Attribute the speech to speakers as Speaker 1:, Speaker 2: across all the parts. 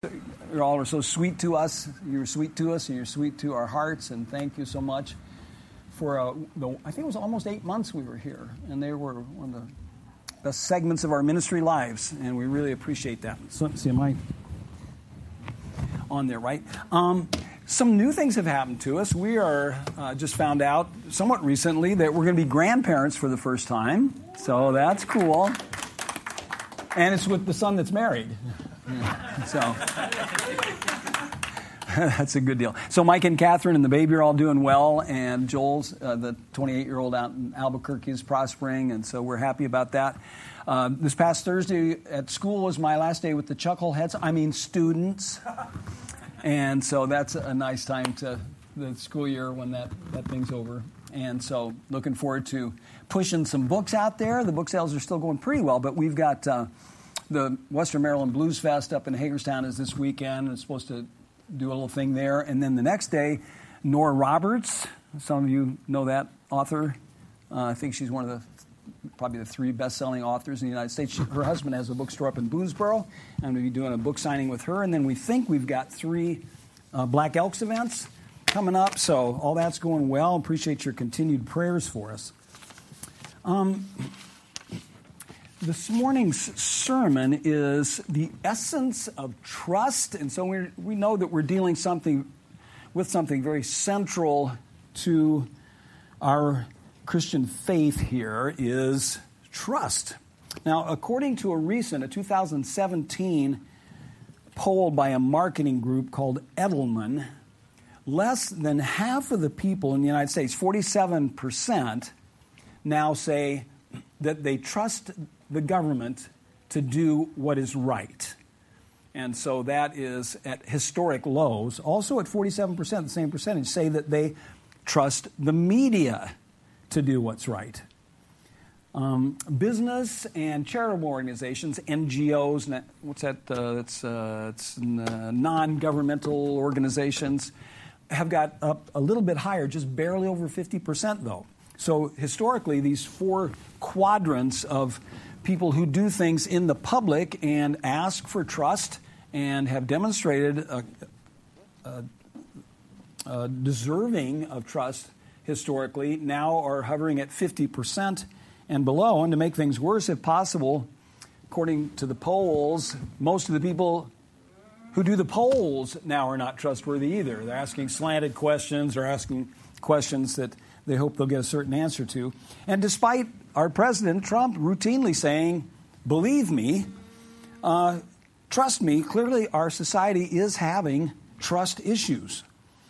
Speaker 1: You all are so sweet to us. You're sweet to us, and you're sweet to our hearts. And thank you so much for, I think it was almost 8 months we were here. And they were one of the best segments of our ministry lives. And we really appreciate that. So, see, am I on there, right? Some new things have happened to us. We are just found out somewhat recently that we're going to be grandparents for the first time. So that's cool. And it's with the son that's married. So that's a good deal. So Mike and Catherine and the baby are all doing well, and Joel's, the 28-year-old out in Albuquerque, is prospering, and so we're happy about that. This past Thursday at school was my last day with the Chuckleheads, students. And so that's a nice time to the school year when that thing's over. And so looking forward to pushing some books out there. The book sales are still going pretty well, but we've got the Western Maryland Blues Fest up in Hagerstown is this weekend. It's supposed to do a little thing there. And then the next day, Nora Roberts, some of you know that author. I think she's one of probably the 3 best-selling authors in the United States. Her husband has a bookstore up in Boonesboro. I'm going to be doing a book signing with her. And then we think we've got 3 Black Elks events coming up. So all that's going well. Appreciate your continued prayers for us. This morning's sermon is the essence of trust. And so we know that we're dealing with something very central to our Christian faith here is trust. Now, according to a 2017 poll by a marketing group called Edelman, less than half of the people in the United States, 47%, now say that they trust the government to do what is right. And so that is at historic lows. Also at 47%, the same percentage, say that they trust the media to do what's right. Business and charitable organizations, NGOs, what's that? It's non-governmental organizations, have got up a little bit higher, just barely over 50% though. So historically, these 4 quadrants of people who do things in the public and ask for trust and have demonstrated deserving of trust historically now are hovering at 50% and below. And to make things worse, if possible, according to the polls, most of the people who do the polls now are not trustworthy either. They're asking slanted questions or asking questions that they hope they'll get a certain answer to. And despite our President Trump routinely saying, believe me, trust me, clearly our society is having trust issues.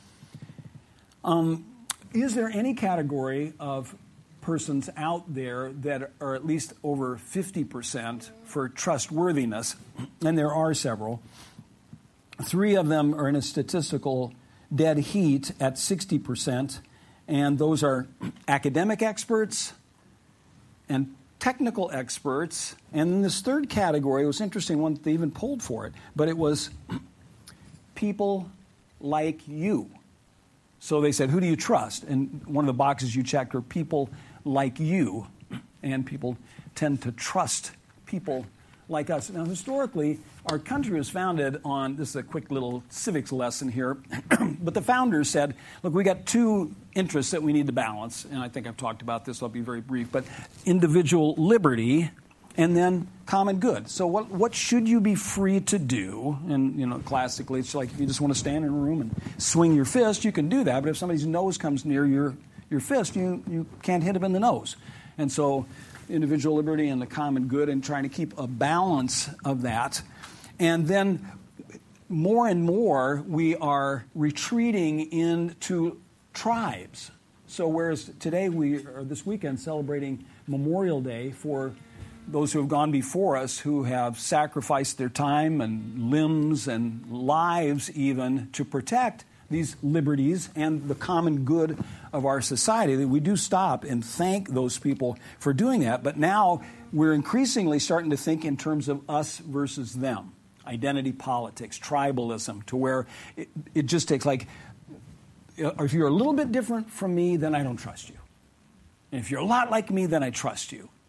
Speaker 1: Is there any category of persons out there that are at least over 50% for trustworthiness? And there are several. 3 of them are in a statistical dead heat at 60%, and those are academic experts and technical experts. And in this third category, it was interesting, one they even polled for it, but it was people like you. So they said, who do you trust? And one of the boxes you checked are people like you. And people tend to trust people like us. Now, historically, our country was founded on, this is a quick little civics lesson here, but the founders said, look, we got 2 interests that we need to balance. And I think I've talked about this, so I'll be very brief. But individual liberty and then common good. So what should you be free to do? And, classically, it's like if you just want to stand in a room and swing your fist, you can do that. But if somebody's nose comes near your fist, you can't hit them in the nose. And so individual liberty and the common good and trying to keep a balance of that. And then more and more, we are retreating into tribes. So whereas today this weekend, celebrating Memorial Day for those who have gone before us, who have sacrificed their time and limbs and lives even to protect these liberties and the common good of our society, that we do stop and thank those people for doing that. But now we're increasingly starting to think in terms of us versus them. Identity politics, tribalism, to where it just takes if you're a little bit different from me, then I don't trust you. And if you're a lot like me, then I trust you.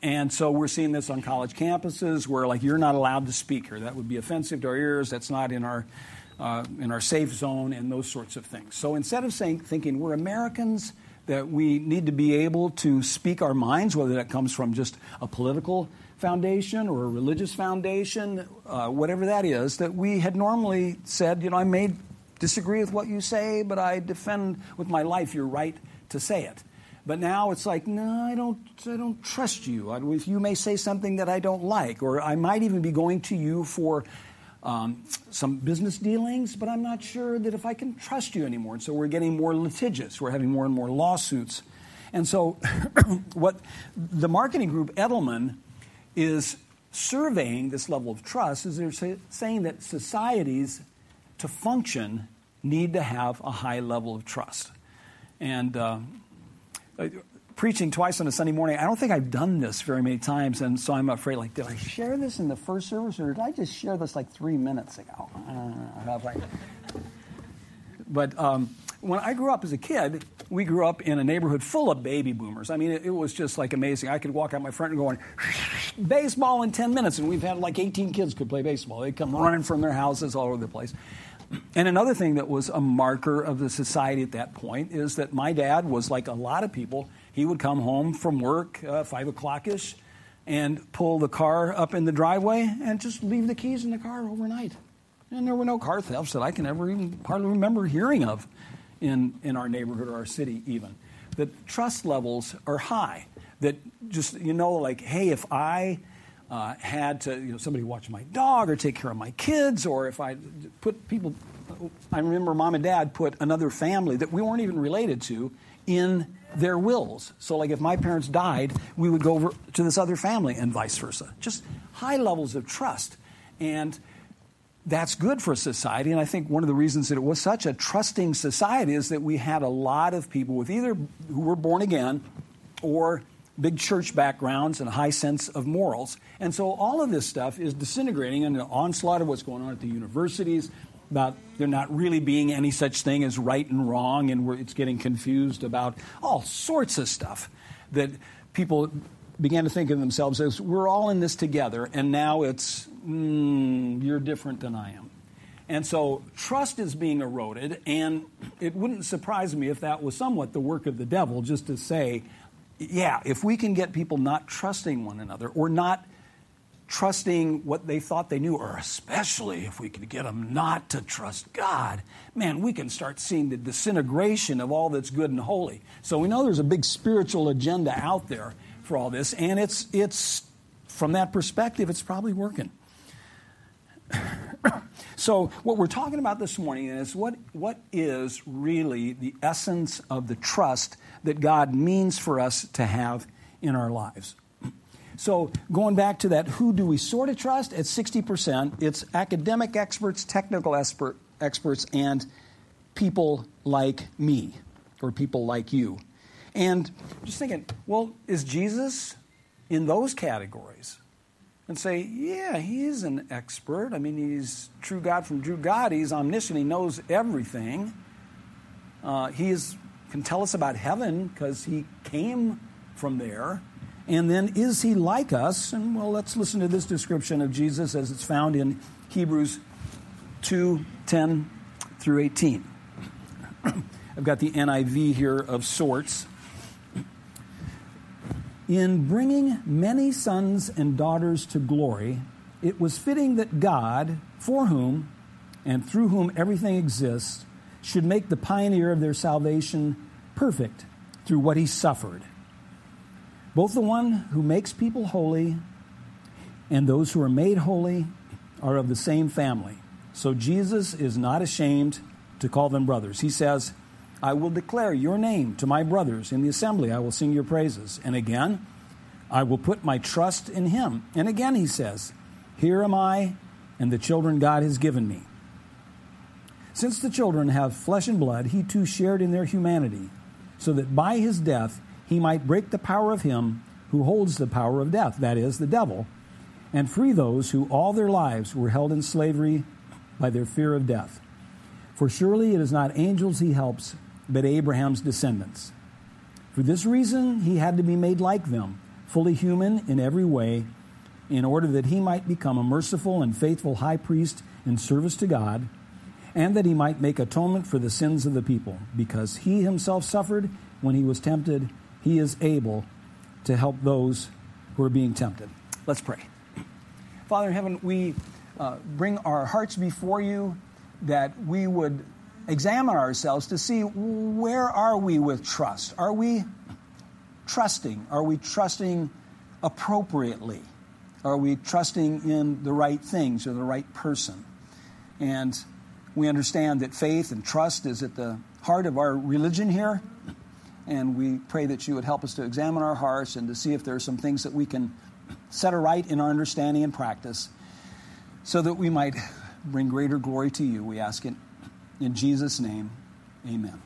Speaker 1: And so we're seeing this on college campuses where, like, you're not allowed to speak here. That would be offensive to our ears. That's not in our safe zone and those sorts of things. So instead of thinking we're Americans, that we need to be able to speak our minds, whether that comes from just a political foundation or a religious foundation, whatever that is, that we had normally said, I may disagree with what you say, but I defend with my life your right to say it. But now it's like, no, I don't trust you. If you may say something that I don't like, or I might even be going to you for some business dealings, but I'm not sure that if I can trust you anymore. And so we're getting more litigious. We're having more and more lawsuits. And so what the marketing group Edelman is surveying this level of trust is they're saying that societies to function need to have a high level of trust. And preaching twice on a Sunday morning, I don't think I've done this very many times, and so I'm afraid, like, did I share this in the first service, or did I just share this like 3 minutes ago? But when I grew up as a kid, we grew up in a neighborhood full of baby boomers. I mean, it was just like amazing. I could walk out my front and go, baseball in 10 minutes, and we've had like 18 kids could play baseball. They'd come running from their houses all over the place. And another thing that was a marker of the society at that point is that my dad was like a lot of people. He would come home from work, 5 o'clock-ish, and pull the car up in the driveway and just leave the keys in the car overnight. And there were no car thefts that I can ever even hardly remember hearing of in our neighborhood or our city even. The trust levels are high. That just, like, hey, if I had to, somebody watch my dog or take care of my kids, or if I put people, I remember Mom and Dad put another family that we weren't even related to in their wills. So like if my parents died, we would go over to this other family and vice versa. Just high levels of trust. And that's good for society. And I think one of the reasons that it was such a trusting society is that we had a lot of people with either who were born again or big church backgrounds and a high sense of morals. And so all of this stuff is disintegrating in the onslaught of what's going on at the universities, about there not really being any such thing as right and wrong, and it's getting confused about all sorts of stuff that people began to think of themselves as, we're all in this together, and now it's, you're different than I am. And so trust is being eroded, and it wouldn't surprise me if that was somewhat the work of the devil, just to say, yeah, if we can get people not trusting one another or not trusting what they thought they knew, or especially if we could get them not to trust God, man, we can start seeing the disintegration of all that's good and holy. So we know there's a big spiritual agenda out there for all this, and it's from that perspective, it's probably working. So what we're talking about this morning is what is really the essence of the trust that God means for us to have in our lives. So going back to that, who do we sort of trust? At 60%, it's academic experts, technical experts, and people like me, or people like you. And just thinking, well, is Jesus in those categories? And say, yeah, he's an expert. I mean, he's true God from true God. He's omniscient. He knows everything. He can tell us about heaven because he came from there. And then is he like us? And, well, let's listen to this description of Jesus as it's found in Hebrews 2:10 through 18. I've got the NIV here of sorts. In bringing many sons and daughters to glory, it was fitting that God, for whom and through whom everything exists, should make the pioneer of their salvation perfect through what he suffered. Both the one who makes people holy and those who are made holy are of the same family. So Jesus is not ashamed to call them brothers. He says, I will declare your name to my brothers. In the assembly I will sing your praises. And again, I will put my trust in him. And again he says, here am I and the children God has given me. Since the children have flesh and blood, he too shared in their humanity, so that by his death he might break the power of him who holds the power of death, that is, the devil, and free those who all their lives were held in slavery by their fear of death. For surely it is not angels he helps, but Abraham's descendants. For this reason he had to be made like them, fully human in every way, in order that he might become a merciful and faithful high priest in service to God, and that he might make atonement for the sins of the people. Because he himself suffered when he was tempted, he is able to help those who are being tempted. Let's pray. Father in heaven, we bring our hearts before you, that we would examine ourselves to see, where are we with trust? Are we trusting? Are we trusting appropriately? Are we trusting in the right things or the right person? And we understand that faith and trust is at the heart of our religion here. And we pray that you would help us to examine our hearts and to see if there are some things that we can set aright in our understanding and practice, so that we might bring greater glory to you. We ask it in Jesus' name. Amen.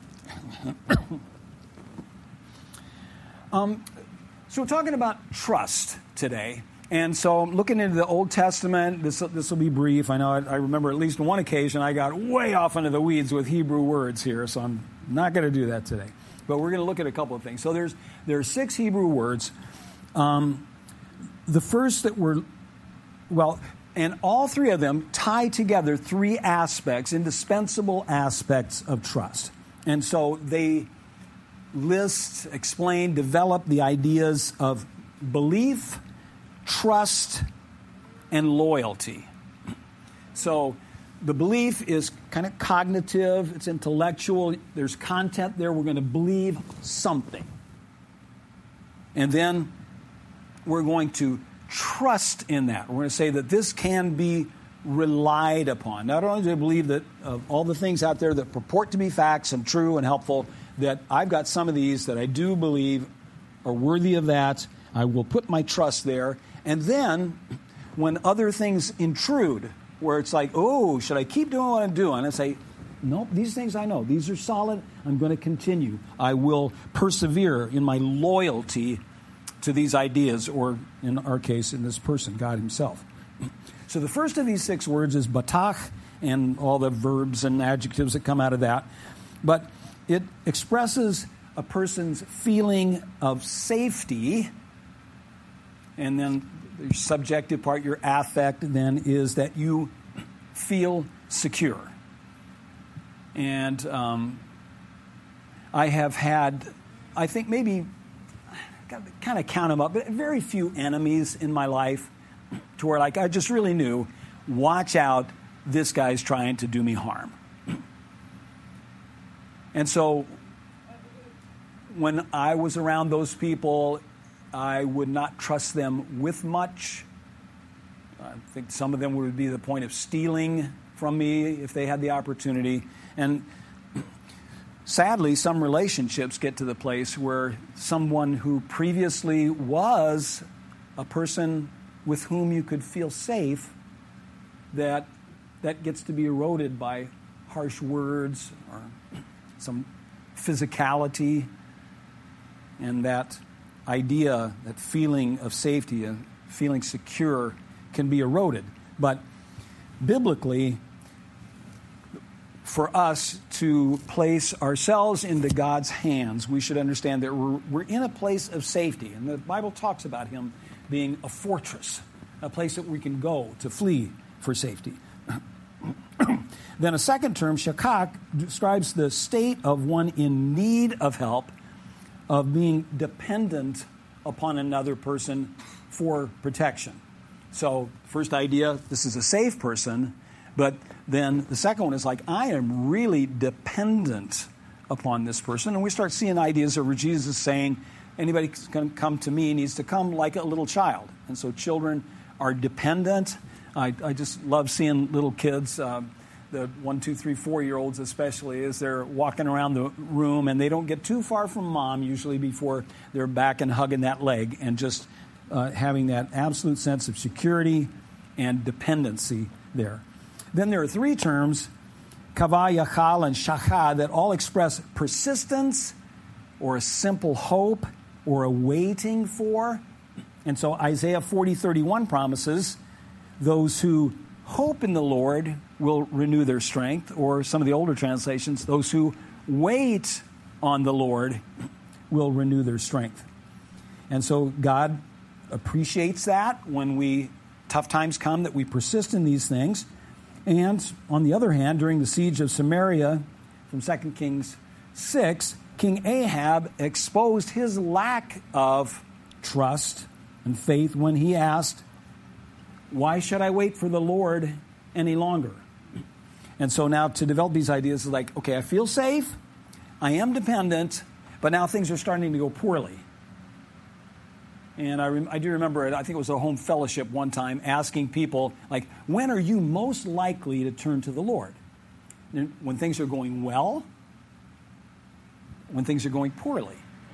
Speaker 1: So we're talking about trust today. And so looking into the Old Testament, this will be brief. I know I remember at least on one occasion I got way off into the weeds with Hebrew words here, so I'm not going to do that today. But we're going to look at a couple of things. So there are 6 Hebrew words. The first that were, and all 3 of them tie together 3 aspects, indispensable aspects of trust. And so they list, explain, develop the ideas of belief, trust, and loyalty. So the belief is kind of cognitive, it's intellectual, there's content there, we're going to believe something. And then we're going to trust in that. We're going to say that this can be relied upon. Not only do I believe that of all the things out there that purport to be facts and true and helpful, that I've got some of these that I do believe are worthy of that. I will put my trust there. And then when other things intrude, where it's like, oh, should I keep doing what I'm doing? I say, nope, these things I know. These are solid. I'm going to continue. I will persevere in my loyalty to these ideas, or in our case, in this person, God himself. So the first of these 6 words is batach, and all the verbs and adjectives that come out of that. But it expresses a person's feeling of safety. And then the subjective part, your affect, then is that you feel secure. And I have had, I think maybe, kind of count them up, but very few enemies in my life to where I just really knew, watch out, this guy's trying to do me harm. And so when I was around those people, I would not trust them with much. I think some of them would be the point of stealing from me if they had the opportunity. And sadly, some relationships get to the place where someone who previously was a person with whom you could feel safe, that gets to be eroded by harsh words or some physicality, and that idea, that feeling of safety and feeling secure can be eroded. But biblically, for us to place ourselves into God's hands, we should understand that we're in a place of safety. And the Bible talks about him being a fortress, a place that we can go to flee for safety. Then a second term, shakak, describes the state of one in need of help, of being dependent upon another person for protection. So first idea, this is a safe person, but then the second one is like, I am really dependent upon this person. And we start seeing ideas of Jesus saying, anybody can come to me needs to come like a little child. And so children are dependent. I just love seeing little kids, the 1, 2, 3, 4-year-olds especially, as they're walking around the room and they don't get too far from mom usually before they're back and hugging that leg and just having that absolute sense of security and dependency there. Then there are 3 terms, kavah, yachal, and shachah, that all express persistence or a simple hope or a waiting for. And so Isaiah 40:31 promises those who hope in the Lord will renew their strength, or some of the older translations, those who wait on the Lord will renew their strength. And so God appreciates that when tough times come, that we persist in these things. And on the other hand, during the siege of Samaria from 2 Kings 6, King Ahab exposed his lack of trust and faith when he asked, "Why should I wait for the Lord any longer?" And so now to develop these ideas is like, okay, I feel safe, I am dependent, but now things are starting to go poorly. And I do remember, I think it was a home fellowship one time, asking people, like, when are you most likely to turn to the Lord? When things are going well? When things are going poorly?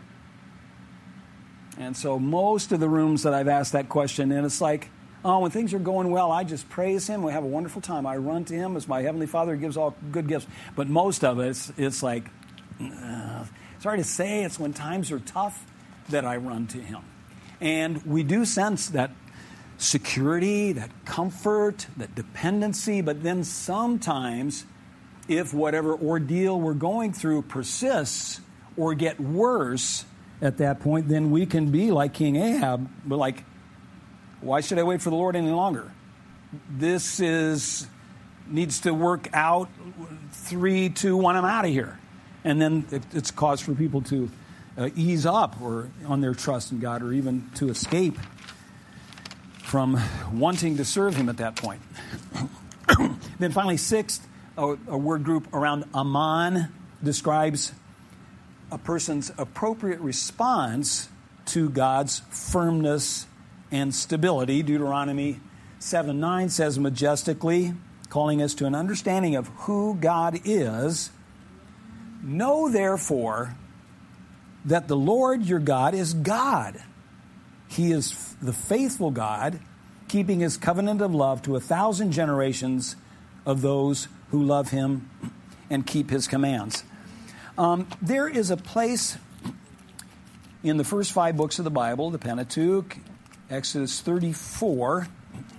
Speaker 1: And so most of the rooms that I've asked that question, and it's like, oh, when things are going well, I just praise Him. We have a wonderful time. I run to Him as my Heavenly Father who gives all good gifts. But most of it, it's like, it's hard to say. It's when times are tough that I run to Him. And we do sense that security, that comfort, that dependency. But then sometimes, if whatever ordeal we're going through persists or get worse at that point, then we can be like King Ahab, but like, why should I wait for the Lord any longer? This needs to work out. 3, 2, 1, I'm out of here. And then it's cause for people to ease up or on their trust in God, or even to escape from wanting to serve Him at that point. Then finally, sixth, a word group around Aman describes a person's appropriate response to God's firmness and stability. Deuteronomy 7:9 says majestically, calling us to an understanding of who God is, "Know therefore that the Lord your God is God. He is the faithful God, keeping His covenant of love to 1,000 generations of those who love Him and keep His commands." There is a place in the first 5 books of the Bible, the Pentateuch, Exodus 34,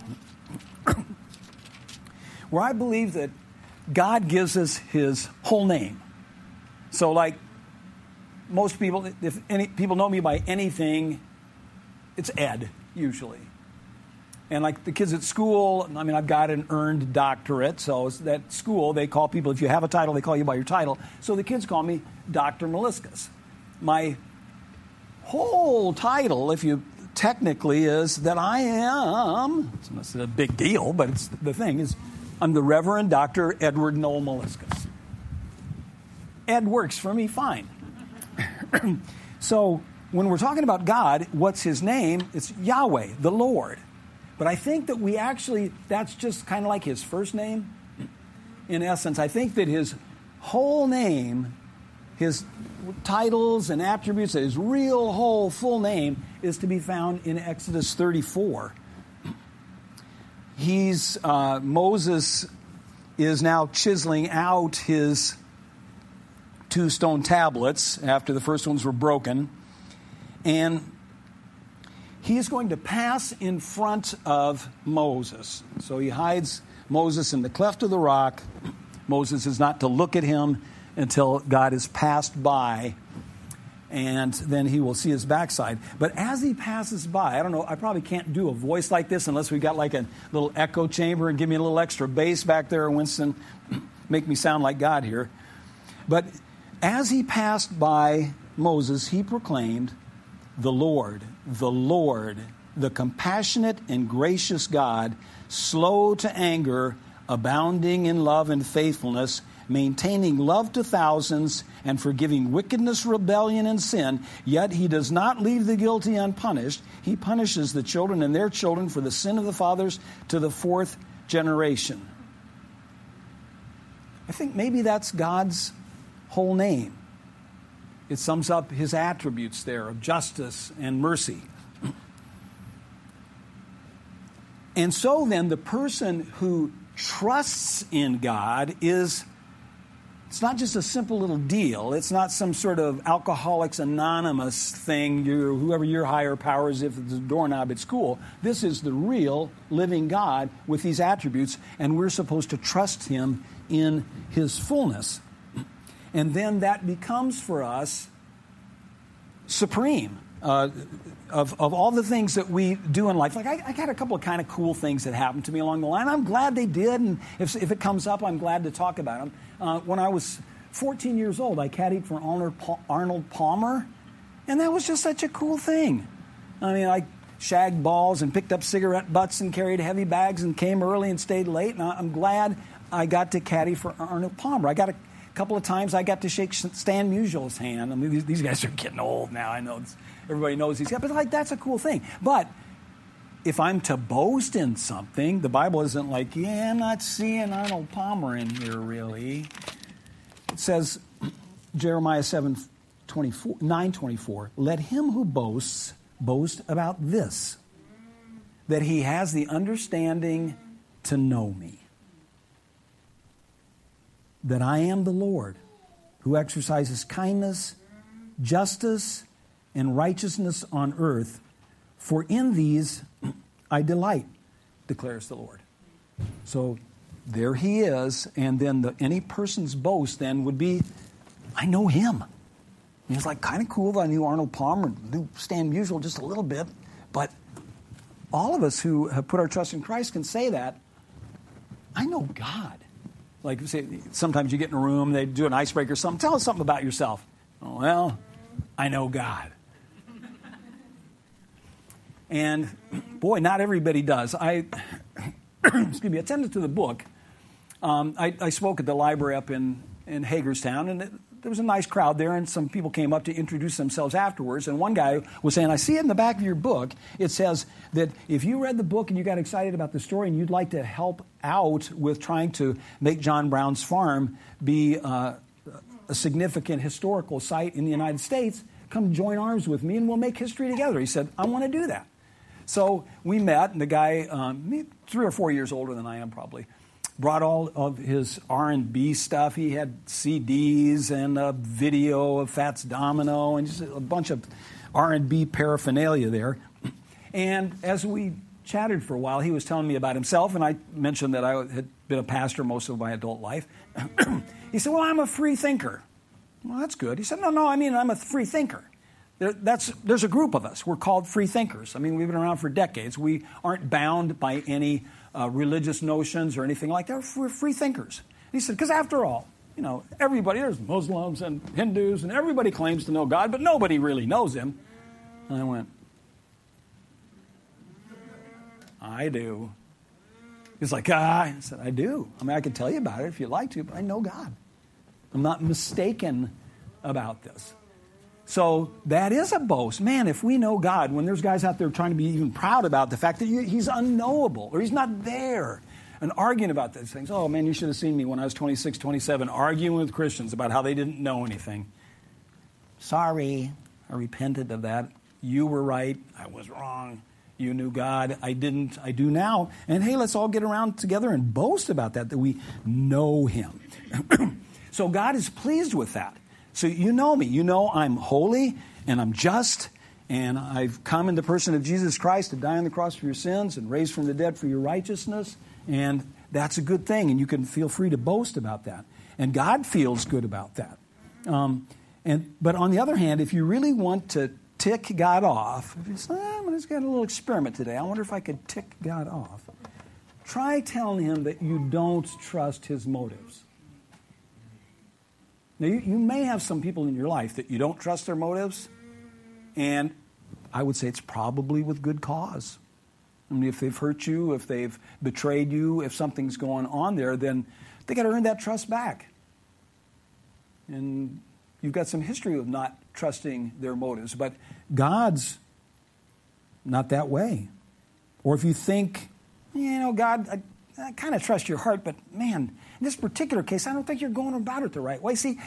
Speaker 1: where I believe that God gives us His whole name. So like most people, if any people know me by anything, it's Ed, usually. And like the kids at school, I mean, I've got an earned doctorate, so it's that school, they call people, if you have a title, they call you by your title. So the kids call me Dr. Meliscus. My whole title, if you technically, is that I am, it's a big deal, but it's the thing is, I'm the Reverend Dr. Edward Noel Meliscus. Ed works for me fine. So when we're talking about God, what's His name? It's Yahweh, the Lord. But I think that that's just kind of like His first name. In essence, I think that His whole name, His titles and attributes, His real whole full name is to be found in Exodus 34. Moses is now chiseling out his 2 stone tablets after the first ones were broken. And he is going to pass in front of Moses. So he hides Moses in the cleft of the rock. Moses is not to look at him until God has passed by, and then he will see his backside. But as he passes by, I don't know, I probably can't do a voice like this unless we got like a little echo chamber and give me a little extra bass back there, Winston, make me sound like God here. But as he passed by Moses, he proclaimed, the Lord, the compassionate and gracious God, slow to anger, abounding in love and faithfulness, maintaining love to thousands, and forgiving wickedness, rebellion, and sin. Yet He does not leave the guilty unpunished. He punishes the children and their children for the sin of the fathers to the 4th generation. I think maybe that's God's whole name. It sums up His attributes there of justice and mercy. And so then the person who trusts in God it's not just a simple little deal. It's not some sort of Alcoholics Anonymous thing, whoever your higher power is, if it's a doorknob at school. This is the real living God with these attributes, and we're supposed to trust Him in His fullness. And then that becomes for us supreme. of all the things that we do in life. Like I got a couple of kind of cool things that happened to me along the line. I'm glad they did, and if it comes up, I'm glad to talk about them. When I was 14 years old, I caddied for Arnold Palmer, and that was just such a cool thing. I mean, I shagged balls and picked up cigarette butts and carried heavy bags and came early and stayed late, and I'm glad I got to caddy for Arnold Palmer. I got a couple of times I got to shake Stan Musial's hand. I mean, these guys are getting old now. I know everybody knows these guys, but like that's a cool thing. But if I'm to boast in something, the Bible isn't like, yeah, I'm not seeing Arnold Palmer in here really. It says, Jeremiah 9:24, let him who boasts boast about this, that he has the understanding to know me, that I am the Lord who exercises kindness, justice, and righteousness on earth, for in these I delight, declares the Lord. So there he is, and then any person's boast then would be, I know him. And it's like kind of cool that I knew Arnold Palmer, knew Stan Musial just a little bit, but all of us who have put our trust in Christ can say that, I know God. Like, say, sometimes you get in a room, they do an icebreaker or something. Tell us something about yourself. Oh, well, I know God. And, boy, not everybody does. Excuse me, attended to the book. I spoke at the library up in Hagerstown, and there was a nice crowd there, and some people came up to introduce themselves afterwards. And one guy was saying, I see it in the back of your book. It says that if you read the book and you got excited about the story and you'd like to help out with trying to make John Brown's farm be a significant historical site in the United States, come join arms with me and we'll make history together. He said, I want to do that. So we met, and the guy, 3 or 4 years older than I am probably, brought all of his R&B stuff. He had CDs and a video of Fats Domino and just a bunch of R&B paraphernalia there. And as we chatted for a while, he was telling me about himself, and I mentioned that I had been a pastor most of my adult life. He said, well, I'm a free thinker. Well, that's good. He said, no, I mean, I'm a free thinker. There's a group of us. We're called free thinkers. I mean, we've been around for decades. We aren't bound by any religious notions or anything like that. We're free thinkers. And he said, because after all, everybody, there's Muslims and Hindus, and everybody claims to know God, but nobody really knows him. And I went, I do. He's like, I said, I do. I mean, I can tell you about it if you'd like to, but I know God. I'm not mistaken about this. So that is a boast. Man, if we know God, when there's guys out there trying to be even proud about the fact that he's unknowable or he's not there and arguing about these things. Oh, man, you should have seen me when I was 26, 27, arguing with Christians about how they didn't know anything. Sorry, I repented of that. You were right. I was wrong. You knew God. I didn't. I do now. And hey, let's all get around together and boast about that we know him. So God is pleased with that. So you know me. You know I'm holy and I'm just, and I've come in the person of Jesus Christ to die on the cross for your sins and raised from the dead for your righteousness, and that's a good thing, and you can feel free to boast about that. And God feels good about that. But on the other hand, if you really want to tick God off, if you say, I'm just got a little experiment today, I wonder if I could tick God off, try telling him that you don't trust his motives. Now, you may have some people in your life that you don't trust their motives, and I would say it's probably with good cause. I mean, if they've hurt you, if they've betrayed you, if something's going on there, then they got to earn that trust back. And you've got some history of not trusting their motives, but God's not that way. Or if you think, God, I kind of trust your heart, but man, in this particular case, I don't think you're going about it the right way. See,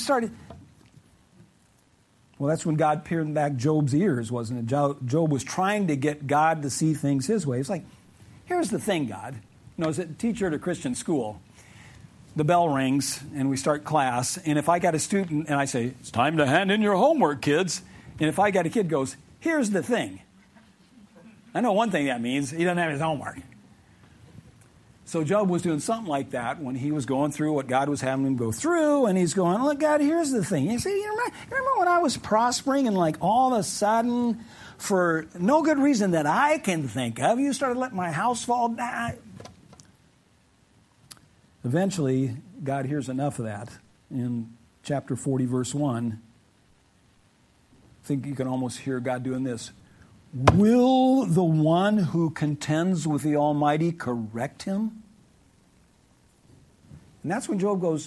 Speaker 1: well, that's when God peered back Job's ears, wasn't it? Job was trying to get God to see things his way. It's like, here's the thing, God. As a teacher at a Christian school, the bell rings and we start class, and if I got a student and I say, it's time to hand in your homework, kids, and if I got a kid goes, here's the thing. I know one thing that means, he doesn't have his homework. So Job was doing something like that when he was going through what God was having him go through, and he's going, look, God, here's the thing. You see, you remember when I was prospering and like all of a sudden, for no good reason that I can think of, you started letting my house fall down. Eventually, God hears enough of that. In chapter 40, verse 1, I think you can almost hear God doing this. Will the one who contends with the Almighty correct him? And that's when Job goes,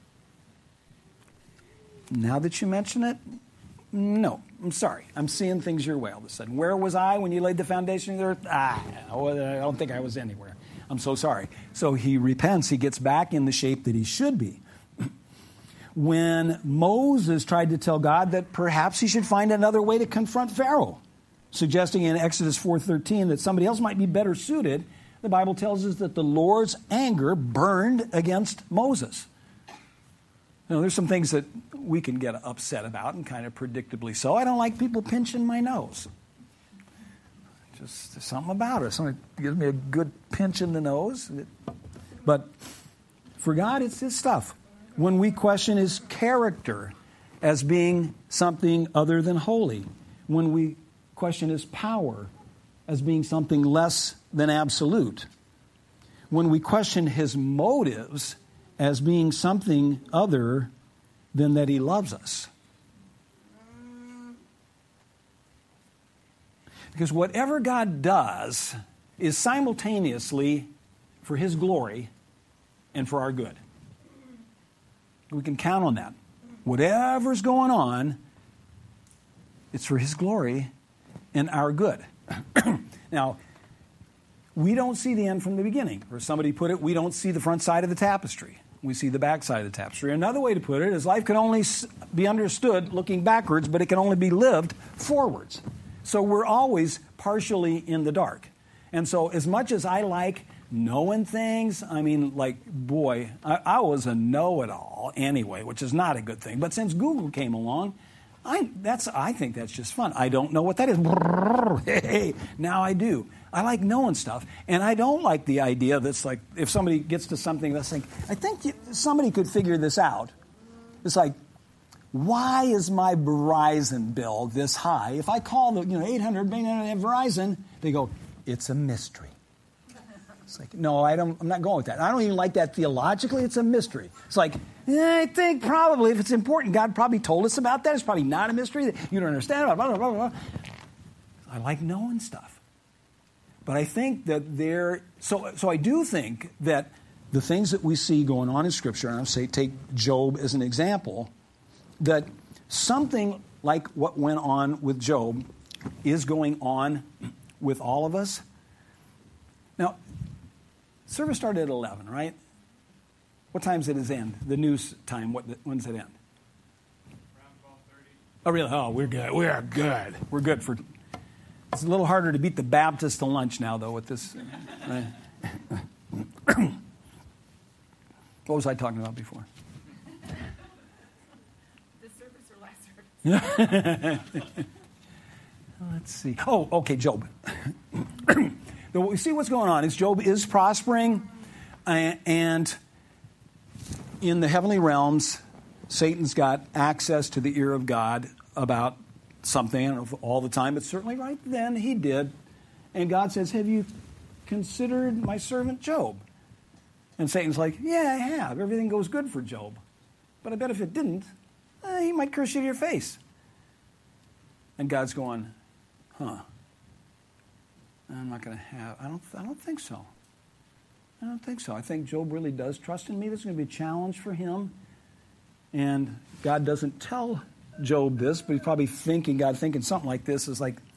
Speaker 1: now that you mention it, no, I'm sorry. I'm seeing things your way all of a sudden. Where was I when you laid the foundation of the earth? I don't think I was anywhere. I'm so sorry. So he repents. He gets back in the shape that he should be. When Moses tried to tell God that perhaps he should find another way to confront Pharaoh, suggesting in Exodus 4:13 that somebody else might be better suited, the Bible tells us that the Lord's anger burned against Moses. Now, there's some things that we can get upset about, and kind of predictably so. I don't like people pinching my nose. Just there's something about it. Somebody gives me a good pinch in the nose. But for God, it's His stuff. When we question His character as being something other than holy, when we question His power as being something less than absolute, when we question His motives as being something other than that He loves us. Because whatever God does is simultaneously for His glory and for our good. We can count on that. Whatever's going on, it's for His glory and our good. Now, we don't see the end from the beginning. Or somebody put it, we don't see the front side of the tapestry. We see the back side of the tapestry. Another way to put it is life can only be understood looking backwards, but it can only be lived forwards. So we're always partially in the dark. And so as much as I like knowing things, I mean, like, boy, I was a know-it-all anyway, which is not a good thing. But since Google came along, I think that's just fun. I don't know what that is. Hey, now I do. I like knowing stuff. And I don't like the idea that's like, if somebody gets to something that's like, I think somebody could figure this out. It's like, why is my Verizon bill this high? If I call the 800 Verizon, they go, it's a mystery. It's like, no, I'm not going with that. I don't even like that theologically. It's a mystery. It's like, I think probably if it's important, God probably told us about that. It's probably not a mystery that you don't understand. Blah, blah, blah, blah. I like knowing stuff. But I think that so I do think that the things that we see going on in Scripture, and I'll say take Job as an example, that something like what went on with Job is going on with all of us. Now, service started at 11, right? What time does it end? The news time, when does it end?
Speaker 2: Around 12:30.
Speaker 1: Oh, really? Oh, we're good. We are good. We're good for... It's a little harder to beat the Baptist to lunch now, though, with this. What was I talking about before?
Speaker 2: This service or last service?
Speaker 1: Let's see. Oh, okay, Job. We see what's going on is Job is prospering, and in the heavenly realms, Satan's got access to the ear of God about something all the time, but certainly right then he did. And God says, have you considered my servant Job? And Satan's like, yeah, I have. Everything goes good for Job. But I bet if it didn't, he might curse you to your face. And God's going, I'm not going to have, I don't think so. I don't think so. I think Job really does trust in me. This is going to be a challenge for him. And God doesn't tell Job this, but he's probably thinking something like this is like,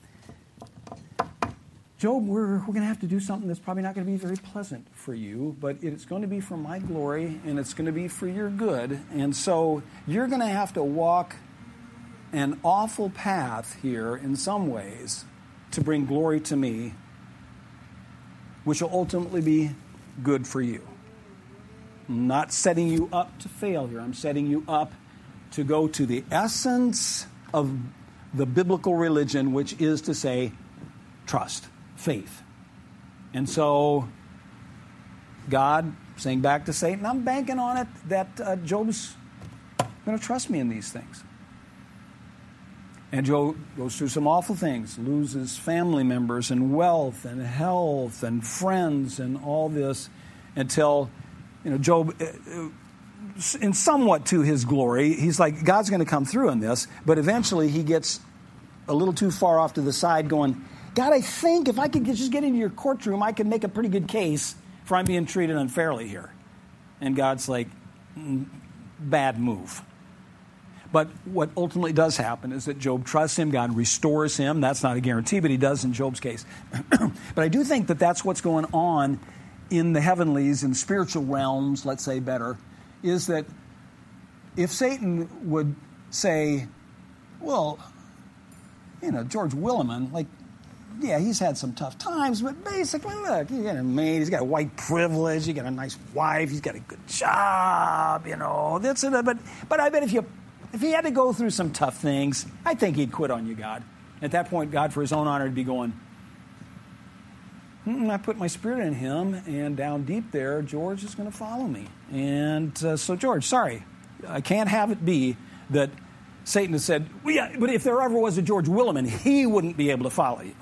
Speaker 1: Job, we're going to have to do something that's probably not going to be very pleasant for you, but it's going to be for my glory, and it's going to be for your good. And so you're going to have to walk an awful path here in some ways to bring glory to me, which will ultimately be good for you. I'm not setting you up to failure. I'm setting you up to go to the essence of the biblical religion, which is to say, trust, faith. And so God saying back to Satan, I'm banking on it that Job's going to trust me in these things. And Job goes through some awful things, loses family members and wealth and health and friends and all this until, Job, in somewhat to his glory, he's like, God's going to come through in this, but eventually he gets a little too far off to the side going, God, I think if I could just get into your courtroom, I could make a pretty good case for I'm being treated unfairly here. And God's like, bad move. But what ultimately does happen is that Job trusts him, God restores him. That's not a guarantee, but he does in Job's case. But I do think that that's what's going on in the heavenlies, in spiritual realms, let's say better, is that if Satan would say, well, George Willeman, yeah, he's had some tough times, but basically, look, he's got a maid, he's got white privilege, he's got a nice wife, he's got a good job, that's it. But I bet if he had to go through some tough things, I think he'd quit on you, God. At that point, God, for his own honor, would be going, I put my spirit in him, and down deep there, George is going to follow me. And so, George, sorry, I can't have it be that Satan has said, well, yeah, but if there ever was a George Willeman, he wouldn't be able to follow you.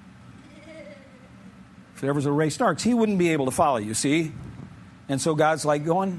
Speaker 1: If there was a Ray Starks, he wouldn't be able to follow you, see? And so God's like going,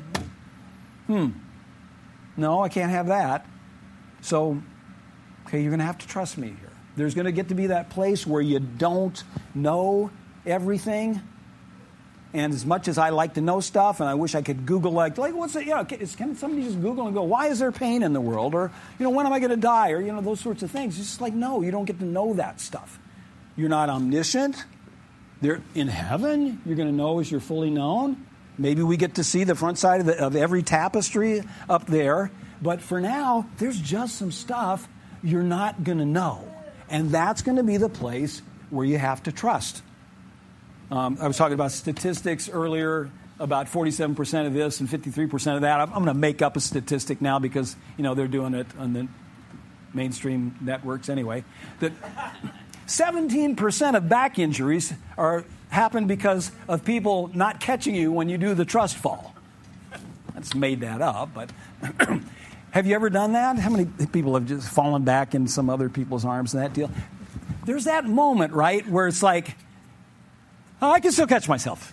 Speaker 1: no, I can't have that. So, okay, you're going to have to trust me here. There's going to get to be that place where you don't know everything. And as much as I like to know stuff, and I wish I could Google, what's it? Can somebody just Google and go, why is there pain in the world? Or, when am I going to die? Or, those sorts of things. It's just like, no, you don't get to know that stuff. You're not omniscient. They're in heaven. You're going to know as you're fully known. Maybe we get to see the front side of every tapestry up there. But for now, there's just some stuff you're not going to know. And that's going to be the place where you have to trust. I was talking about statistics earlier, about 47% of this and 53% of that. I'm going to make up a statistic now because, they're doing it on the mainstream networks anyway. That 17% of back injuries happen because of people not catching you when you do the trust fall. That's made that up, but have you ever done that? How many people have just fallen back in some other people's arms and that deal? There's that moment, right, where it's like, I can still catch myself.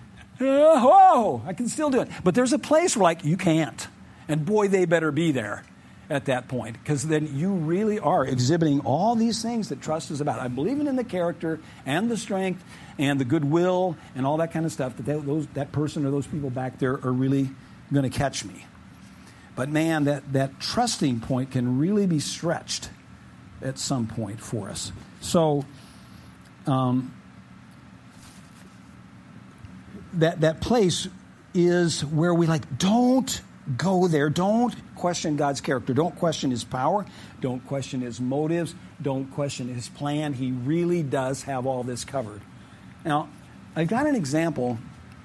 Speaker 1: I can still do it. But there's a place where, you can't. And boy, they better be there at that point, because then you really are exhibiting all these things that trust is about. I'm believing in the character and the strength and the goodwill and all that kind of stuff, that person or those people back there are really going to catch me. But man, that trusting point can really be stretched at some point for us. So that place is where we don't go there. Don't question God's character. Don't question his power. Don't question his motives. Don't question his plan. He really does have all this covered. Now, I've got an example.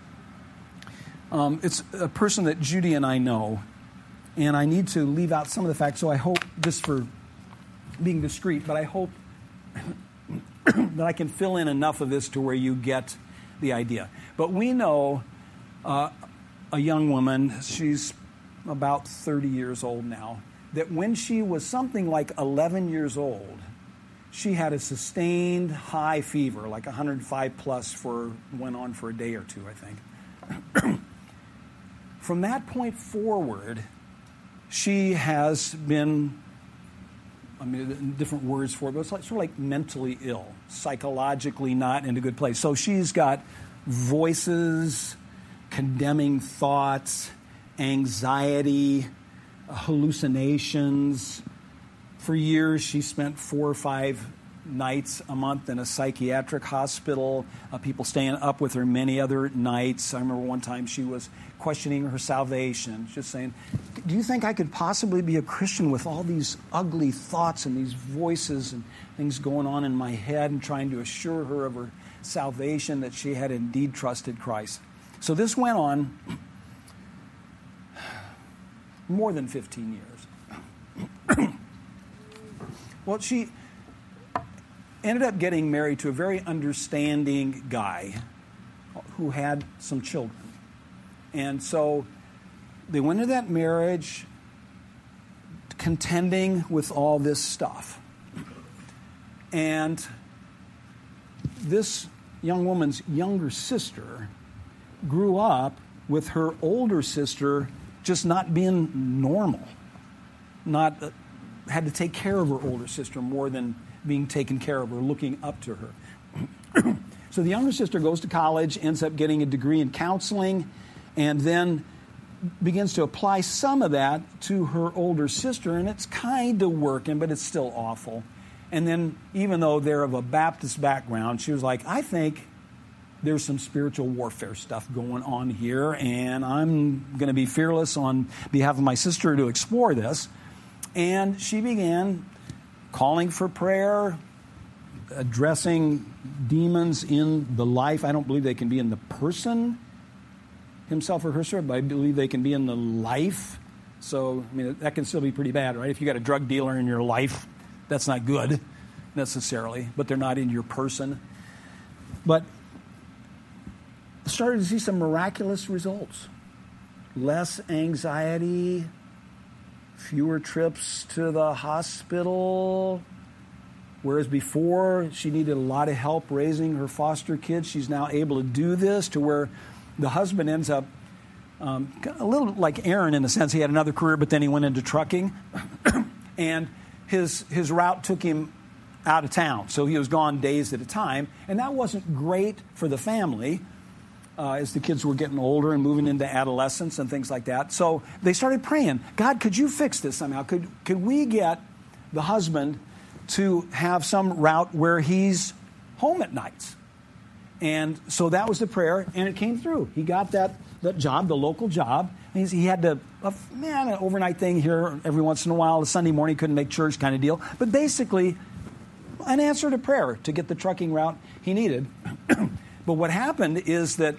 Speaker 1: It's a person that Judy and I know, and I need to leave out some of the facts, so I hope, just for being discreet, but I hope that I can fill in enough of this to where you get the idea. But we know a young woman, she's about 30 years old now, that when she was something like 11 years old, she had a sustained high fever, like 105 plus, went on for a day or two, I think. From that point forward, she has been, different words for it, but it's sort of like mentally ill, psychologically not in a good place. So she's got voices, condemning thoughts, anxiety, hallucinations. For years, she spent 4 or 5 nights a month in a psychiatric hospital, people staying up with her many other nights. I remember one time she was questioning her salvation, just saying, do you think I could possibly be a Christian with all these ugly thoughts and these voices and things going on in my head, and trying to assure her of her salvation, that she had indeed trusted Christ. So this went on more than 15 years. Well, she ended up getting married to a very understanding guy who had some children. And so they went into that marriage contending with all this stuff. And this young woman's younger sister grew up with her older sister just not being normal, had to take care of her older sister more than being taken care of or looking up to her. So the younger sister goes to college, ends up getting a degree in counseling, and then begins to apply some of that to her older sister, and it's kind of working, but it's still awful. And then, even though they're of a Baptist background, she was like, I think there's some spiritual warfare stuff going on here, and I'm going to be fearless on behalf of my sister to explore this. And she began calling for prayer, addressing demons in the life. I don't believe they can be in the person himself or herself, but I believe they can be in the life. So, I mean, that can still be pretty bad, right? If you got a drug dealer in your life, that's not good necessarily, but they're not in your person. But started to see some miraculous results. Less anxiety, fewer trips to the hospital. Whereas before, she needed a lot of help raising her foster kids. She's now able to do this to where the husband ends up a little like Aaron in a sense. He had another career, but then he went into trucking. And his route took him out of town. So he was gone days at a time. And that wasn't great for the family as the kids were getting older and moving into adolescence and things like that. So they started praying, God, could you fix this somehow? Could we get the husband to have some route where he's home at nights? And so that was the prayer, and it came through. He got that job, the local job. And he had an overnight thing here every once in a while. A Sunday morning, couldn't make church kind of deal. But basically, an answer to prayer to get the trucking route he needed. But what happened is that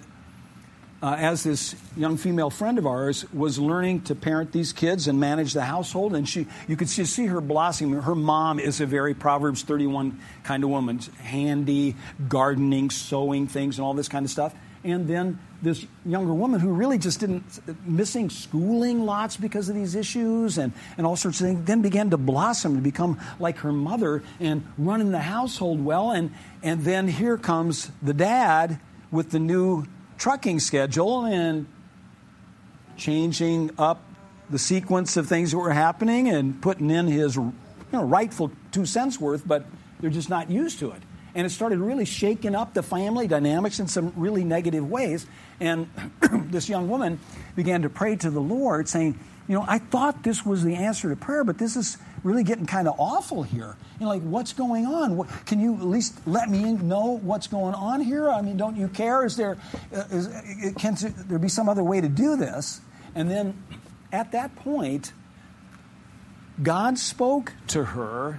Speaker 1: as this young female friend of ours was learning to parent these kids and manage the household, and you could see her blossoming. Her mom is a very Proverbs 31 kind of woman, handy, gardening, sewing things, and all this kind of stuff. And then this younger woman who really just missing schooling lots because of these issues and all sorts of things, then began to blossom, to become like her mother and running the household well. And then here comes the dad with the new trucking schedule and changing up the sequence of things that were happening and putting in his rightful 2 cents worth, but they're just not used to it. And it started really shaking up the family dynamics in some really negative ways. And this young woman began to pray to the Lord saying, I thought this was the answer to prayer, but this is really getting kind of awful here. What's going on? Can you at least let me know what's going on here? I mean, don't you care? Can there be some other way to do this? And then at that point, God spoke to her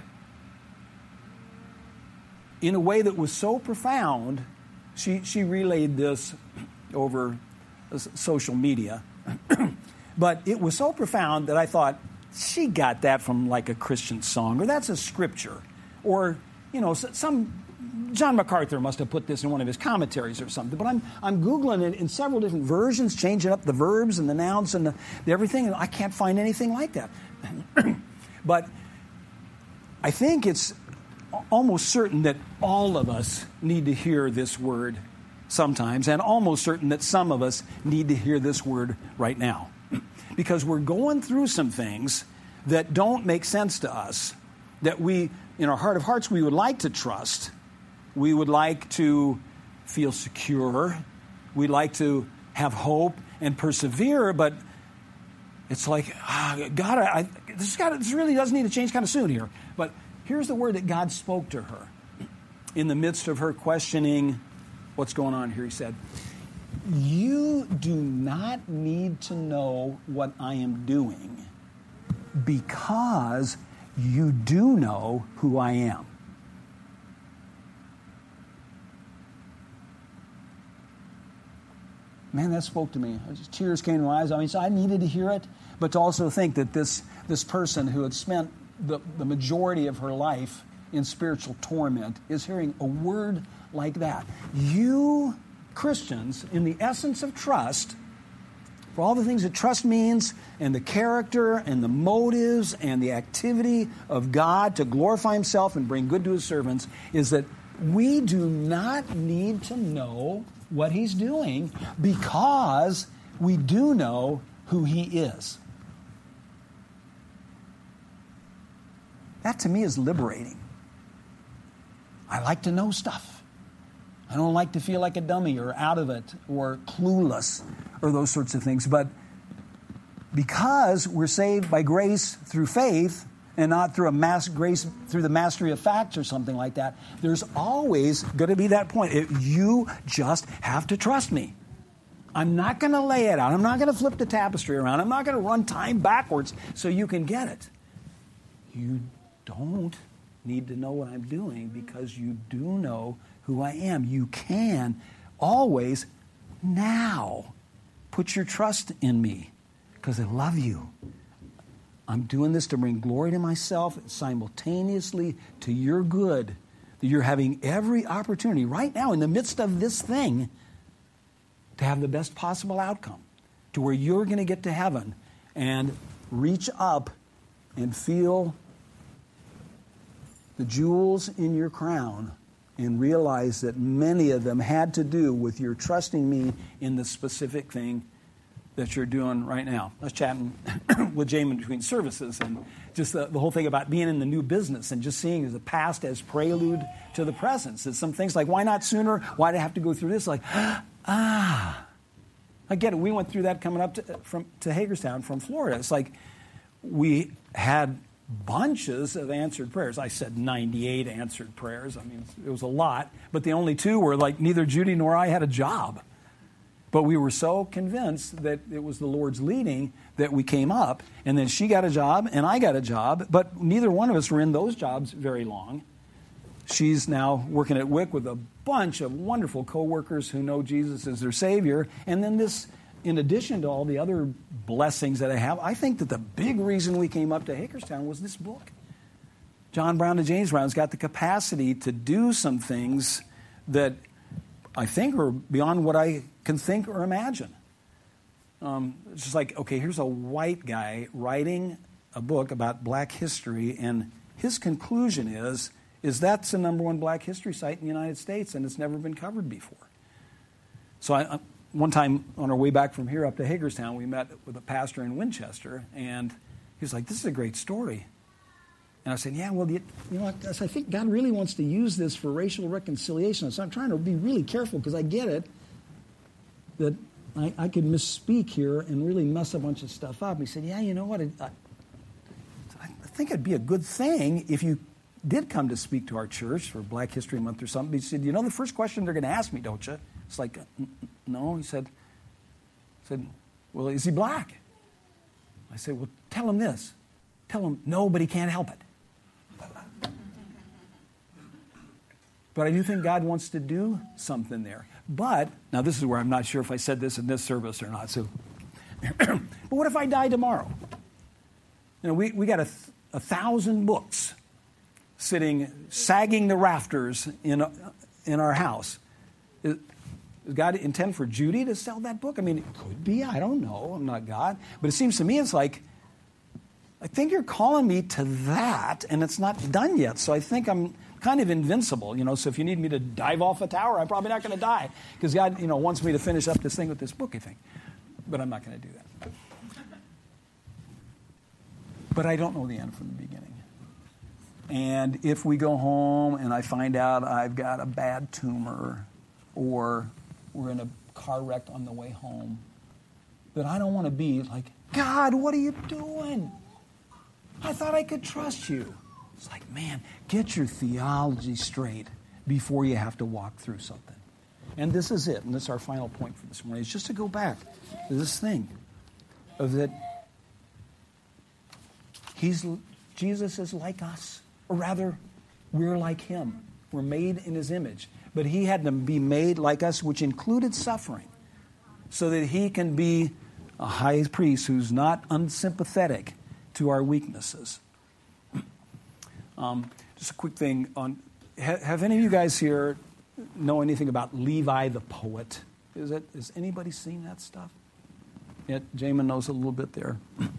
Speaker 1: in a way that was so profound. She relayed this over social media. But it was so profound that I thought, she got that from like a Christian song, or that's a scripture. Or, some John MacArthur must have put this in one of his commentaries or something. But I'm Googling it in several different versions, changing up the verbs and the nouns and the everything, and I can't find anything like that. But I think it's almost certain that all of us need to hear this word sometimes, and almost certain that some of us need to hear this word right now. Because we're going through some things that don't make sense to us, that we, in our heart of hearts, we would like to trust. We would like to feel secure. We'd like to have hope and persevere, but it's like, God, this really does need to change kind of soon here. But here's the word that God spoke to her. In the midst of her questioning what's going on here, he said, you do not need to know what I am doing because you do know who I am. Man, that spoke to me. Tears came to my eyes. I mean, so I needed to hear it, but to also think that this person who had spent the majority of her life in spiritual torment is hearing a word like that. You Christians, in the essence of trust, For all the things that trust means, and the character, and the motives, and the activity of God to glorify Himself and bring good to His servants, is that we do not need to know what He's doing because we do know who He is. That to me is liberating. I like to know stuff. I don't like to feel like a dummy or out of it or clueless or those sorts of things. But because we're saved by grace through faith and not through grace through the mastery of facts or something like that, there's always going to be that point. You just have to trust me. I'm not going to lay it out. I'm not going to flip the tapestry around. I'm not going to run time backwards so you can get it. You don't need to know what I'm doing because you do know who I am. You can always now put your trust in me because I love you. I'm doing this to bring glory to myself simultaneously to your good. That you're having every opportunity right now in the midst of this thing to have the best possible outcome, to where you're going to get to heaven and reach up and feel the jewels in your crown and realize that many of them had to do with your trusting me in the specific thing that you're doing right now. I was chatting with Jamin between services, and just the whole thing about being in the new business and just seeing the past as prelude to the present. It's some things like, why not sooner? Why do I have to go through this? Like, I get it. We went through that coming up to Hagerstown from Florida. It's like we had bunches of answered prayers. I said 98 answered prayers. I mean, it was a lot. But the only two were like neither Judy nor I had a job. But we were so convinced that it was the Lord's leading that we came up. And then she got a job and I got a job. But neither one of us were in those jobs very long. She's now working at WIC with a bunch of wonderful coworkers who know Jesus as their Savior. And then this, in addition to all the other blessings that I have, I think that the big reason we came up to Hagerstown was this book. John Brown and James Brown's got the capacity to do some things that I think are beyond what I can think or imagine. It's just like, okay, here's a white guy writing a book about black history, and his conclusion is that's the number one black history site in the United States, and it's never been covered before. So one time on our way back from here up to Hagerstown, we met with a pastor in Winchester, and he was like, this is a great story. And I said, yeah, well, you know, I think God really wants to use this for racial reconciliation. So I'm trying to be really careful because I get it that I could misspeak here and really mess a bunch of stuff up. He said, yeah, you know what? I think it'd be a good thing if you did come to speak to our church for Black History Month or something. He said, you know the first question they're going to ask me, don't you? It's like, no. He said, well, is he black? I said, well, tell him this. Tell him, no, but he can't help it. But I do think God wants to do something there. But, now this is where I'm not sure if I said this in this service or not. So, but what if I die tomorrow? You know, we got 1,000 books sitting, sagging the rafters in our house. Does God intend for Judy to sell that book? I mean, it could be. I don't know. I'm not God. But it seems to me it's like, I think you're calling me to that, and it's not done yet. So I think I'm kind of invincible, you know. So if you need me to dive off a tower, I'm probably not going to die because God, you know, wants me to finish up this thing with this book, I think. But I'm not going to do that. But I don't know the end from the beginning. And if we go home and I find out I've got a bad tumor or we're in a car wreck on the way home, that I don't want to be like, God, what are you doing? I thought I could trust you. It's like, man, get your theology straight before you have to walk through something. And this is it. And this is our final point for this morning. It's just to go back to this thing of that Jesus is like us. Or rather, we're like him. We're made in his image. But he had to be made like us, which included suffering, so that he can be a high priest who's not unsympathetic to our weaknesses. Just a quick thing on, have any of you guys here know anything about Levi the poet? Has anybody seen that stuff? Yeah, Jamin knows a little bit there.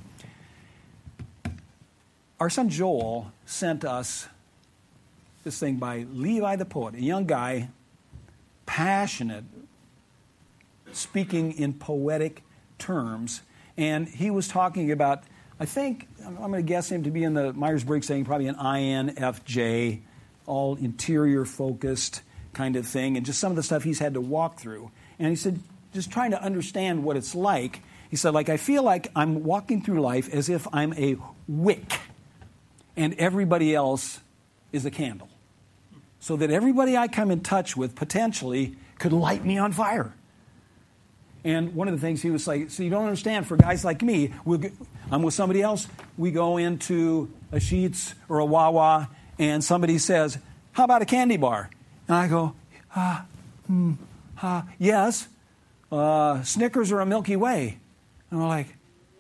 Speaker 1: Our son Joel sent us this thing by Levi the poet, a young guy, passionate, speaking in poetic terms. And he was talking about, I think, I'm going to guess him to be in the Myers-Briggs thing, probably an INFJ, all interior-focused kind of thing, and just some of the stuff he's had to walk through. And he said, just trying to understand what it's like, he said, I feel like I'm walking through life as if I'm a wick, and everybody else is a candle. So that everybody I come in touch with potentially could light me on fire. And one of the things he was like, so you don't understand, for guys like me, I'm with somebody else, we go into a Sheetz or a Wawa, and somebody says, how about a candy bar? And I go, yes, Snickers or a Milky Way. And we're like,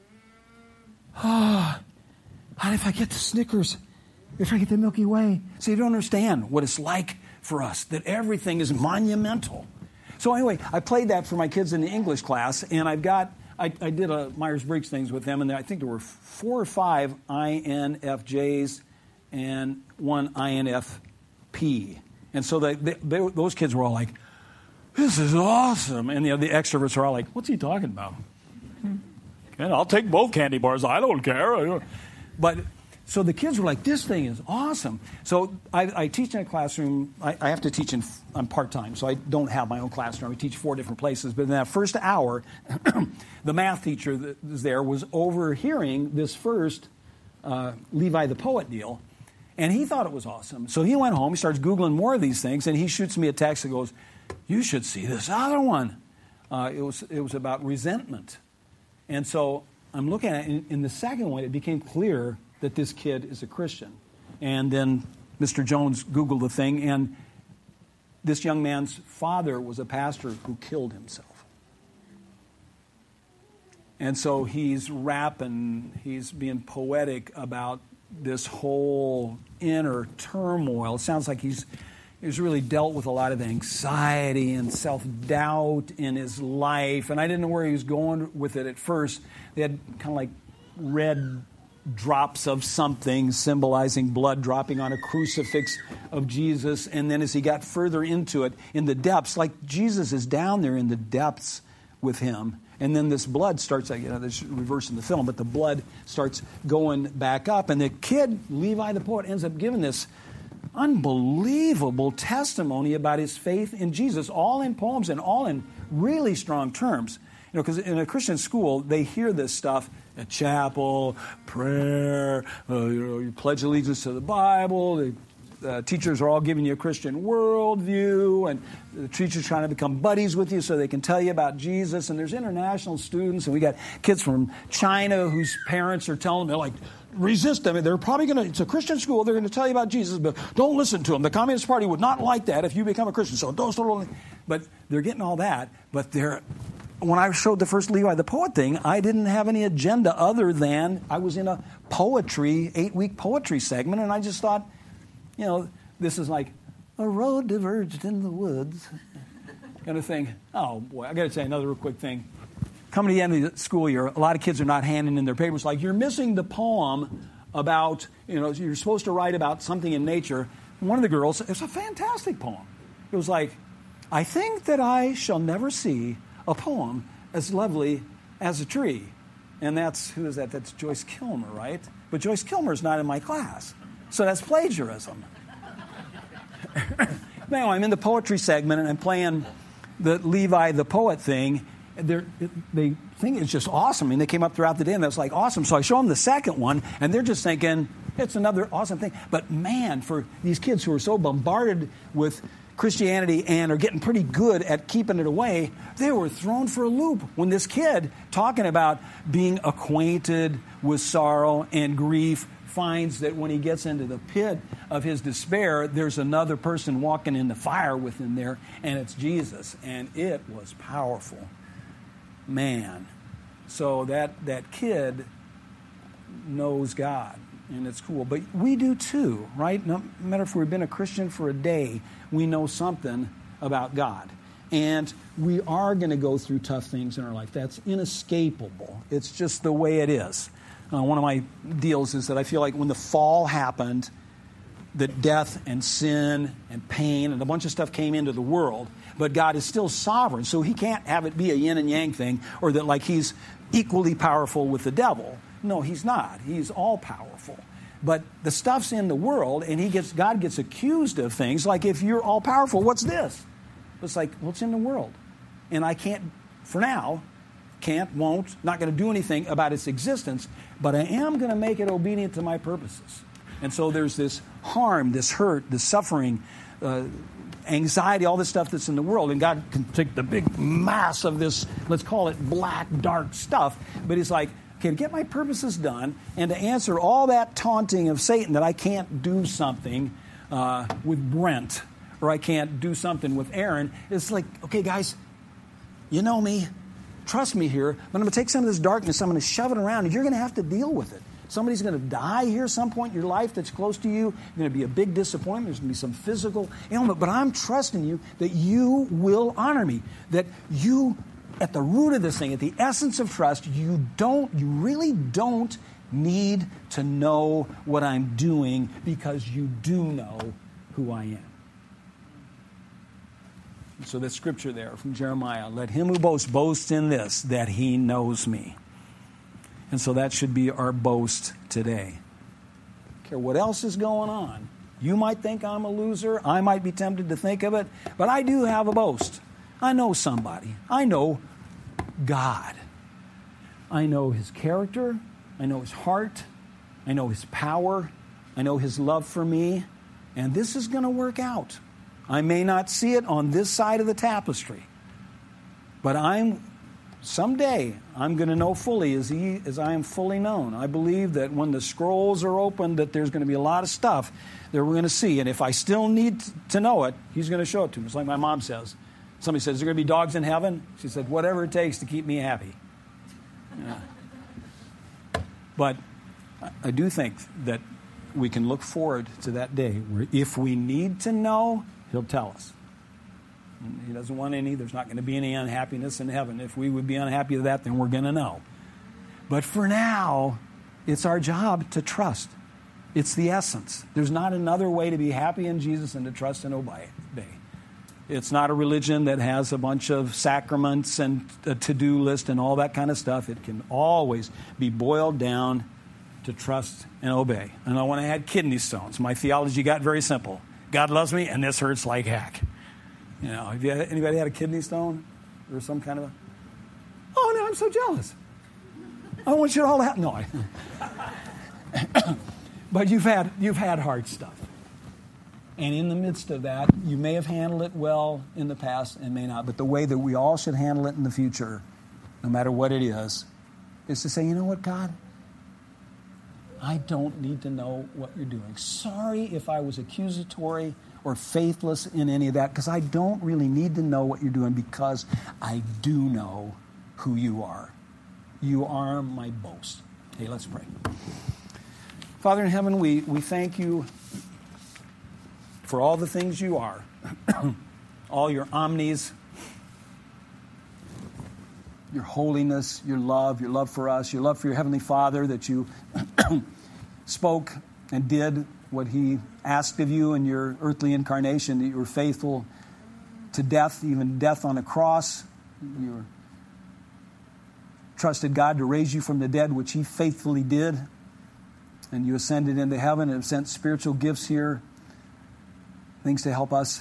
Speaker 1: how if I get the Snickers? If I get the Milky Way? So you don't understand what it's like for us, that everything is monumental. So anyway, I played that for my kids in the English class, and I did a Myers-Briggs things with them, and I think there were 4 or 5 INFJs and 1 INFP. And so those kids were all like, this is awesome. And the extroverts are all like, what's he talking about? And I'll take both candy bars. I don't care. But so the kids were like, this thing is awesome. So I teach in a classroom. I have to teach I'm part-time, so I don't have my own classroom. I teach 4 different places. But in that first hour, the math teacher that was there was overhearing this first Levi the Poet deal. And he thought it was awesome. So he went home, he starts Googling more of these things, and he shoots me a text that goes, you should see this other one. It was about resentment. And so I'm looking at it, in the second one, it became clear that this kid is a Christian. And then Mr. Jones Googled the thing, and this young man's father was a pastor who killed himself. And so he's rapping, he's being poetic about this whole inner turmoil. It sounds like he's really dealt with a lot of anxiety and self-doubt in his life. And I didn't know where he was going with it at first. They had kind of like red drops of something symbolizing blood dropping on a crucifix of Jesus. And then as he got further into it, in the depths, like Jesus is down there in the depths with him. And then this blood starts, there's reverse in the film, but the blood starts going back up. And the kid, Levi the poet, ends up giving this unbelievable testimony about his faith in Jesus, all in poems and all in really strong terms. Because in a Christian school, they hear this stuff at chapel, prayer, you pledge allegiance to the Bible, the teachers are all giving you a Christian worldview, and the teachers trying to become buddies with you so they can tell you about Jesus. And there's international students, and we got kids from China whose parents are telling them, they're like, resist them. They're probably going to, it's a Christian school, they're going to tell you about Jesus, but don't listen to them. The Communist Party would not like that if you become a Christian. So don't. But they're getting all that. But when I showed the first Levi the Poet thing, I didn't have any agenda other than I was in a 8-week poetry segment, and I just thought, this is like a road diverged in the woods kind of thing. Oh, boy, I got to say another real quick thing. Coming to the end of the school year, a lot of kids are not handing in their papers. Like, you're missing the poem about, you're supposed to write about something in nature. And one of the girls, it was a fantastic poem. It was like, I think that I shall never see a poem as lovely as a tree. And who is that? That's Joyce Kilmer, right? But Joyce Kilmer's not in my class. So that's plagiarism. Now, I'm in the poetry segment, and I'm playing the Levi the Poet thing. They think it's just awesome. I mean, they came up throughout the day, and that's like awesome. So I show them the second one, and they're just thinking, it's another awesome thing. But man, for these kids who are so bombarded with Christianity and are getting pretty good at keeping it away, they were thrown for a loop when this kid, talking about being acquainted with sorrow and grief, finds that when he gets into the pit of his despair, there's another person walking in the fire with him there, and it's Jesus. And it was powerful. Man. So that kid knows God, and it's cool. But we do too, right? No matter if we've been a Christian for a day, we know something about God. And we are going to go through tough things in our life. That's inescapable. It's just the way it is. One of my deals is that I feel like when the fall happened, that death and sin and pain and a bunch of stuff came into the world, but God is still sovereign, so he can't have it be a yin and yang thing, or that like he's equally powerful with the devil. No, he's not. He's all powerful. But the stuff's in the world, and God gets accused of things like, if you're all powerful, what's this? It's like, well, it's in the world. And I can't, for now, won't, not going to do anything about its existence, but I am going to make it obedient to my purposes. And so there's this harm, this hurt, this suffering, anxiety, all this stuff that's in the world. And God can take the big mass of this, let's call it black, dark stuff. But he's like, okay, to get my purposes done and to answer all that taunting of Satan that I can't do something with Brent or I can't do something with Aaron, it's like, okay, guys, you know me. Trust me here. But I'm going to take some of this darkness, I'm going to shove it around, and you're going to have to deal with it. Somebody's going to die here some point in your life that's close to you. You're going to be a big disappointment. There's going to be some physical ailment. But I'm trusting you that you will honor me. That you, at the root of this thing, at the essence of trust, you really don't need to know what I'm doing because you do know who I am. So that scripture there from Jeremiah, let him who boasts boast in this, that he knows me. And so that should be our boast today. I don't care what else is going on. You might think I'm a loser. I might be tempted to think of it. But I do have a boast. I know somebody. I know God. I know his character. I know his heart. I know his power. I know his love for me. And this is going to work out. I may not see it on this side of the tapestry. But someday I'm going to know fully as I am fully known. I believe that when the scrolls are opened, that there's going to be a lot of stuff that we're going to see. And if I still need to know it, he's going to show it to me. It's like my mom says. Somebody says, is there going to be dogs in heaven? She said, whatever it takes to keep me happy. Yeah. But I do think that we can look forward to that day where if we need to know, he'll tell us. He doesn't want any. There's not going to be any unhappiness in heaven. If we would be unhappy with that, then we're going to know. But for now, it's our job to trust. It's the essence. There's not another way to be happy in Jesus than to trust and obey. It's not a religion that has a bunch of sacraments and a to-do list and all that kind of stuff. It can always be boiled down to trust and obey. And I want to add kidney stones. My theology got very simple. God loves me, and this hurts like heck. You know, have anybody had a kidney stone or some kind of oh, no, I'm so jealous. I want you to all have, no. But you've had hard stuff. And in the midst of that, you may have handled it well in the past and may not. But the way that we all should handle it in the future, no matter what it is to say, you know what, God? I don't need to know what you're doing. Sorry if I was accusatory or faithless in any of that, because I don't really need to know what you're doing because I do know who you are. You are my boast. Hey, let's pray. Father in heaven, we thank you for all the things you are, all your omnis, your holiness, your love for us, your love for your Heavenly Father, that you spoke and did what he asked of you in your earthly incarnation, that you were faithful to death, even death on a cross. You trusted God to raise you from the dead, which he faithfully did. And you ascended into heaven and have sent spiritual gifts here, things to help us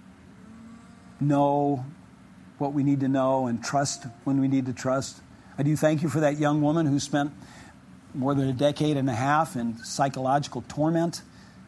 Speaker 1: know what we need to know and trust when we need to trust. I do thank you for that young woman who spent more than a decade and a half in psychological torment.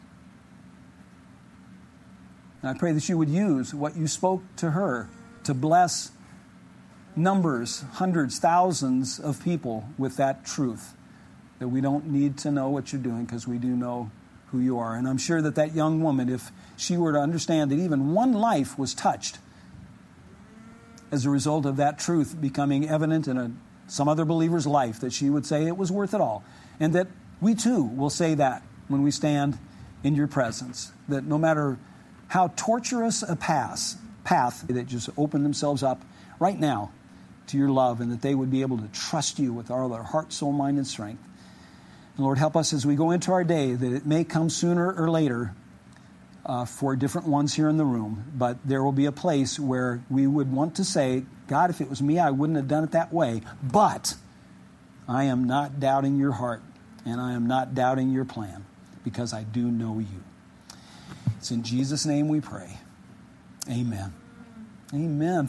Speaker 1: And I pray that you would use what you spoke to her to bless numbers, hundreds, thousands of people with that truth, that we don't need to know what you're doing because we do know who you are. And I'm sure that that young woman, if she were to understand that even one life was touched as a result of that truth becoming evident in some other believer's life, that she would say it was worth it all. And that we too will say that when we stand in your presence, that no matter how torturous a path path that just open themselves up right now to your love, and that they would be able to trust you with all their heart, soul, mind, and strength. And Lord, help us as we go into our day, that it may come sooner or later for different ones here in the room, but there will be a place where we would want to say, God, if it was me, I wouldn't have done it that way, but I am not doubting your heart, and I am not doubting your plan, because I do know you. It's in Jesus' name we pray. Amen. Amen.